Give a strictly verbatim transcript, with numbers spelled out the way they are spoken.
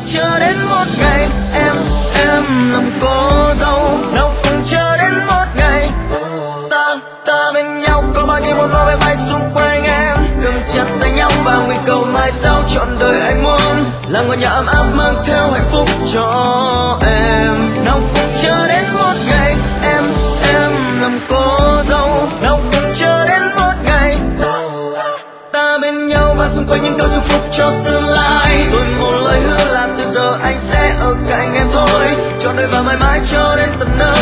chờ đến một ngày em em làm cô dâu, nào cùng chờ đến một ngày ta ta bên nhau. Có bao nhiêu bông hoa bay bay xung quanh em, cầm chặt tay nhau và nguyện cầu mai sau trọn đời anh muốn là ngôi nhà ấm áp mang theo hạnh phúc cho em. Nào cùng chờ đến một ngày em em làm cô dâu, nào cùng chờ đến một ngày ta bên nhau và xung quanh những câu chúc phúc cho tương lai. Rồi một lời hứa là từ giờ anh sẽ ở cạnh em thôi, trọn đời và mãi mãi cho đến tận nơi.